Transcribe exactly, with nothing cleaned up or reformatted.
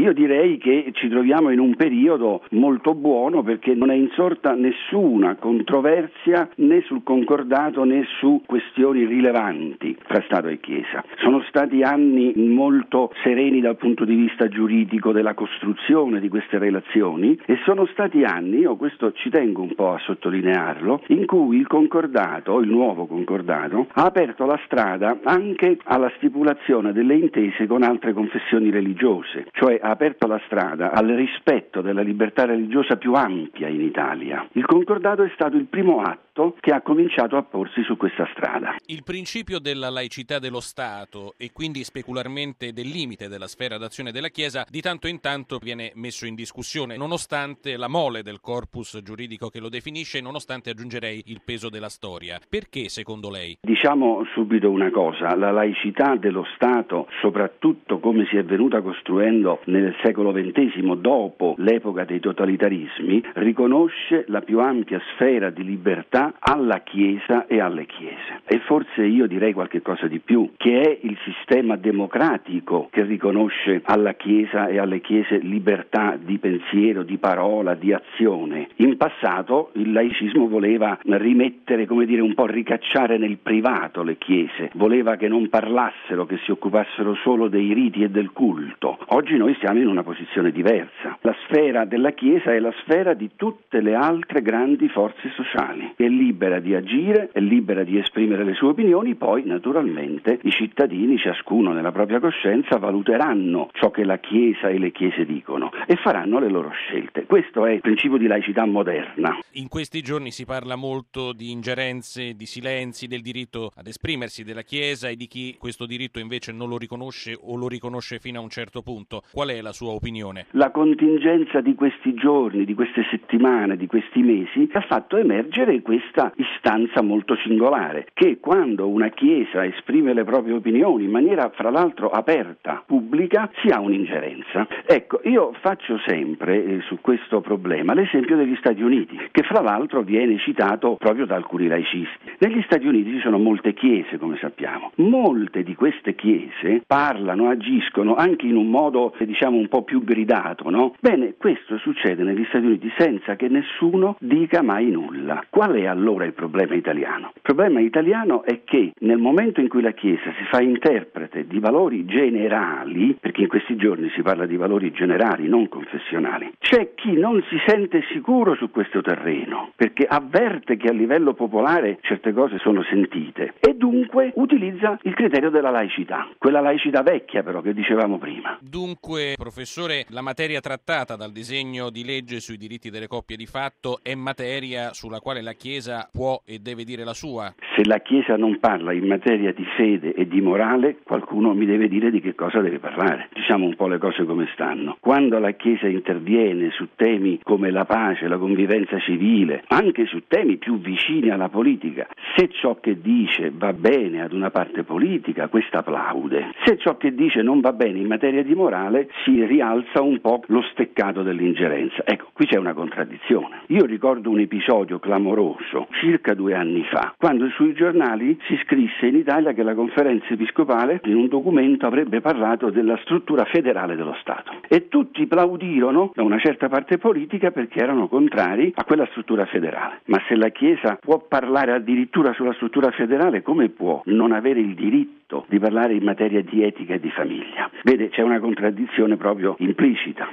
Io direi che ci troviamo in un periodo molto buono perché non è insorta nessuna controversia né sul concordato né su questioni rilevanti tra Stato e Chiesa. Sono stati anni molto sereni dal punto di vista giuridico della costruzione di queste relazioni e sono stati anni, io questo ci tengo un po' a sottolinearlo, in cui il concordato, il nuovo concordato, ha aperto la strada anche alla stipulazione delle intese con altre confessioni religiose, cioè ha aperto la strada al rispetto della libertà religiosa più ampia in Italia. Il concordato è stato il primo atto che ha cominciato a porsi su questa strada. Il principio della laicità dello Stato e quindi specularmente del limite della sfera d'azione della Chiesa di tanto in tanto viene messo in discussione, nonostante la mole del corpus giuridico che lo definisce e nonostante, aggiungerei, il peso della storia. Perché, secondo lei? Diciamo subito una cosa, la laicità dello Stato, soprattutto come si è venuta costruendo nel secolo ventesimo, dopo l'epoca dei totalitarismi, riconosce la più ampia sfera di libertà alla Chiesa e alle Chiese. E forse io direi qualche cosa di più, che è il sistema democratico che riconosce alla Chiesa e alle Chiese libertà di pensiero, di parola, di azione. In passato il laicismo voleva rimettere, come dire, un po' ricacciare nel privato le Chiese, voleva che non parlassero, che si occupassero solo dei riti e del culto. Oggi noi siamo in una posizione diversa. La sfera della Chiesa è la sfera di tutte le altre grandi forze sociali. È libera di agire, è libera di esprimere le sue opinioni, poi naturalmente i cittadini, ciascuno nella propria coscienza, valuteranno ciò che la Chiesa e le Chiese dicono e faranno le loro scelte. Questo è il principio di laicità moderna. In questi giorni si parla molto di ingerenze, di silenzi, del diritto ad esprimersi della Chiesa e di chi questo diritto invece non lo riconosce o lo riconosce fino a un certo punto. Qual è la sua opinione? La contingenza di questi giorni, di queste settimane, di questi mesi ha fatto emergere questa istanza molto singolare, che quando una Chiesa esprime le proprie opinioni in maniera fra l'altro aperta, pubblica, si ha un'ingerenza. Ecco, io faccio sempre eh, su questo problema l'esempio degli Stati Uniti, che fra l'altro viene citato proprio da alcuni laicisti. Negli Stati Uniti ci sono molte chiese, come sappiamo. Molte di queste chiese parlano, agiscono anche in un modo, eh, diciamo, un po' più gridato, no? Bene, questo succede negli Stati Uniti senza che nessuno dica mai nulla. Qual è allora il problema italiano? Il problema italiano è che nel momento in cui la Chiesa si fa interprete di valori generali, perché in questi giorni si parla di valori generali, non confessionali, c'è chi non si sente sicuro su questo terreno, perché avverte che a livello popolare certe cose sono sentite e dunque utilizza il criterio della laicità, quella laicità vecchia però che dicevamo prima. Dunque, professore, la materia trattata dal disegno di legge sui diritti delle coppie di fatto è materia sulla quale la Chiesa può e deve dire la sua? Se la Chiesa non parla in materia di fede e di morale, qualcuno mi deve dire di che cosa deve parlare. Diciamo un po' le cose come stanno. Quando la Chiesa interviene su temi come la pace, la convivenza civile, anche su temi più vicini alla politica, se ciò che dice va bene ad una parte politica, questa applaude. Se ciò che dice non va bene in materia di morale, si rialza un po' lo steccato dell'ingerenza. Ecco, qui c'è una contraddizione. Io ricordo un episodio clamoroso, circa due anni fa, quando sui giornali si scrisse in Italia che la Conferenza Episcopale in un documento avrebbe parlato della struttura federale dello Stato. E tutti plaudirono da una certa parte politica perché erano contrari a quella struttura federale. Ma se la Chiesa può parlare addirittura sulla struttura federale, come può non avere il diritto di parlare in materia di etica e di famiglia? Vede, c'è una contraddizione proprio implicita.